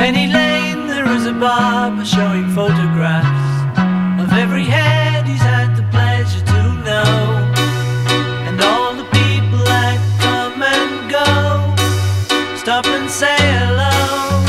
Penny Lane there is a barber showing photographs of every head he's had the pleasure to know, and all the people that come and go stop and say hello.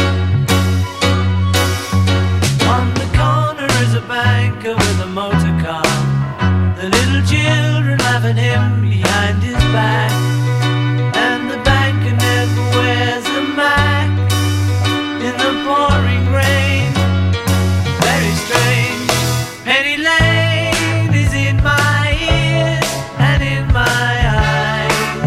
On the corner is a banker with a motor car, the little children laugh at him behind his back, and the banker never wears a Mac in the pouring rain. Very strange. Penny Lane is in my ears and in my eyes.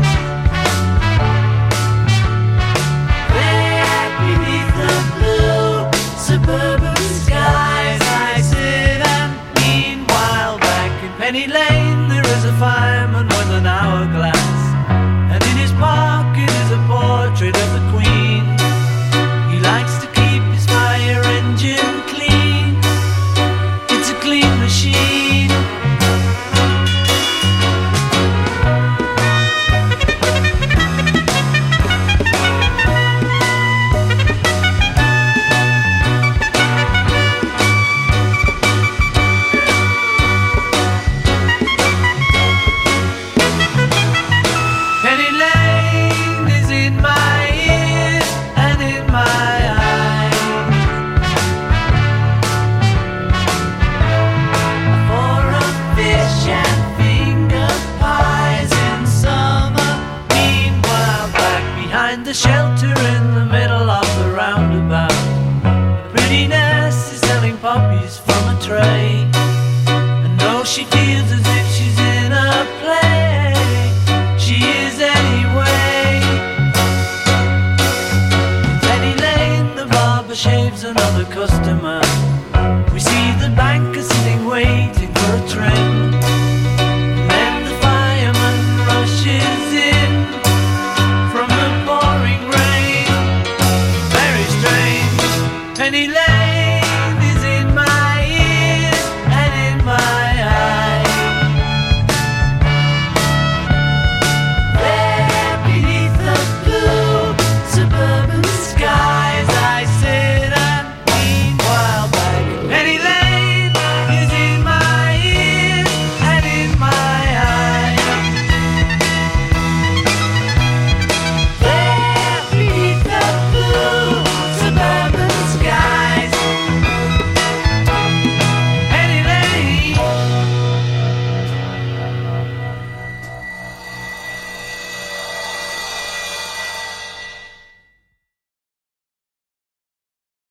There beneath the blue suburban skies I sit, and meanwhile back in Penny Lane there is a fireman with an hourglass, and in his pocket is a portrait of the Queen. He likes to keep his fire engine clean. It's a clean machine. Penny Lane is in my ears and in my eyes. For a fish and finger pies in summer. Meanwhile back behind the shelter in the middle of the roundabout, the pretty nurse is selling poppies from a tray, and though she feels as if she's in a play, she is anyway. In Penny Lane the barber shaves another customer. We see the banker sitting waiting for a trim, and then the fireman rushes in from the pouring rain. Very strange. Penny Lane